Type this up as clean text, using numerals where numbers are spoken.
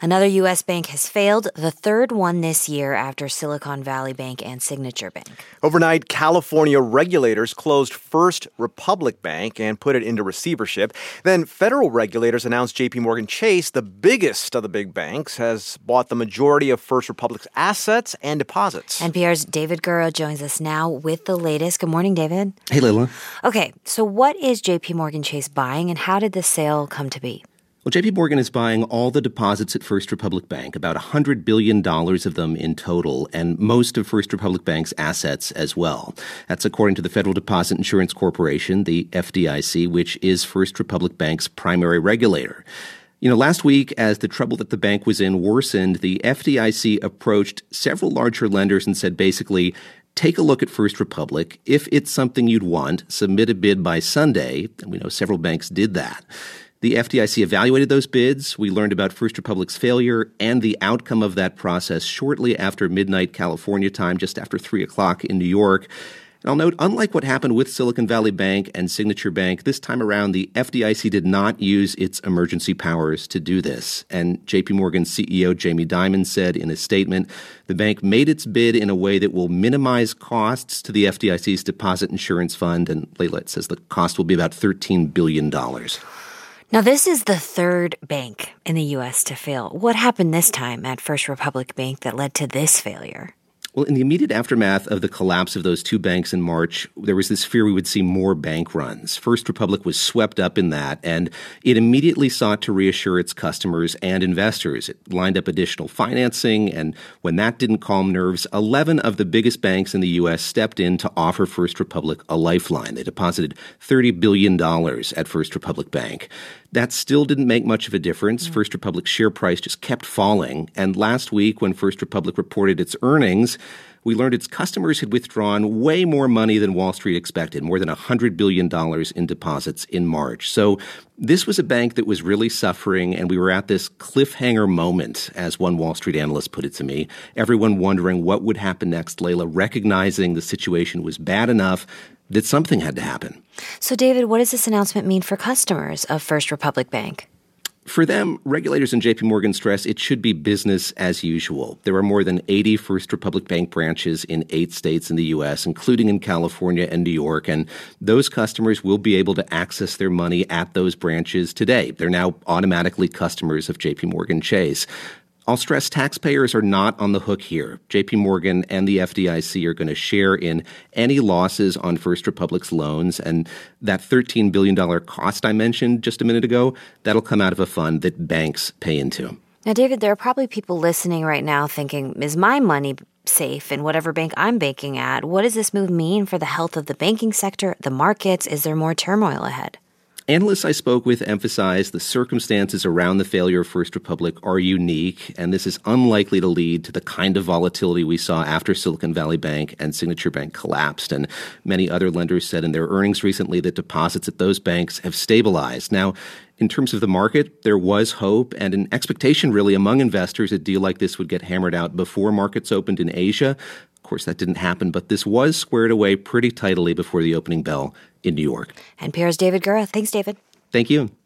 Another U.S. bank has failed, the third one this year after Silicon Valley Bank and Signature Bank. Overnight, California regulators closed First Republic Bank and put it into receivership. Then federal regulators announced JPMorgan Chase, the biggest of the big banks, has bought the majority of First Republic's assets and deposits. NPR's David Gura joins us now with the latest. Good morning, David. Hey, Leila. Okay, so what is JPMorgan Chase buying and how did the sale come to be? Well, JP Morgan is buying all the deposits at First Republic Bank, about $100 billion of them in total, and most of First Republic Bank's assets as well. That's according to the Federal Deposit Insurance Corporation, the FDIC, which is First Republic Bank's primary regulator. Last week, as the trouble that the bank was in worsened, the FDIC approached several larger lenders and said basically, take a look at First Republic. If it's something you'd want, submit a bid by Sunday. And we know several banks did that. The FDIC evaluated those bids. We learned about First Republic's failure and the outcome of that process shortly after midnight California time, just after 3 o'clock in New York. And I'll note, unlike what happened with Silicon Valley Bank and Signature Bank, this time around, the FDIC did not use its emergency powers to do this. And JP Morgan CEO Jamie Dimon said in a statement, the bank made its bid in a way that will minimize costs to the FDIC's deposit insurance fund. And Leila, it says the cost will be about $13 billion. Now, this is the third bank in the U.S. to fail. What happened this time at First Republic Bank that led to this failure? Well, in the immediate aftermath of the collapse of those two banks in March, there was this fear we would see more bank runs. First Republic was swept up in that, and it immediately sought to reassure its customers and investors. It lined up additional financing, and when that didn't calm nerves, 11 of the biggest banks in the U.S. stepped in to offer First Republic a lifeline. They deposited $30 billion at First Republic Bank. That still didn't make much of a difference. First Republic's share price just kept falling. And last week, when First Republic reported its earnings, we learned its customers had withdrawn way more money than Wall Street expected, more than $100 billion in deposits in March. So this was a bank that was really suffering, and we were at this cliffhanger moment, as one Wall Street analyst put it to me. Everyone wondering what would happen next, Leila, recognizing the situation was bad enough that something had to happen. So, David, what does this announcement mean for customers of First Republic Bank? For them, regulators and JP Morgan stress it should be business as usual. There are more than 80 First Republic Bank branches in 8 states in the U.S., including in California and New York, and those customers will be able to access their money at those branches today. They're now automatically customers of JP Morgan Chase. I'll stress taxpayers are not on the hook here. JP Morgan and the FDIC are going to share in any losses on First Republic's loans, and that $13 billion cost I mentioned just a minute ago, that'll come out of a fund that banks pay into. Now, David, there are probably people listening right now thinking, is my money safe in whatever bank I'm banking at? What does this move mean for the health of the banking sector, the markets? Is there more turmoil ahead? Analysts I spoke with emphasize the circumstances around the failure of First Republic are unique, and this is unlikely to lead to the kind of volatility we saw after Silicon Valley Bank and Signature Bank collapsed. And many other lenders said in their earnings recently that deposits at those banks have stabilized. Now, in terms of the market, there was hope and an expectation really among investors a deal like this would get hammered out before markets opened in Asia. Of course, that didn't happen, but this was squared away pretty tidily before the opening bell in New York. NPR's David Gura. Thanks, David. Thank you.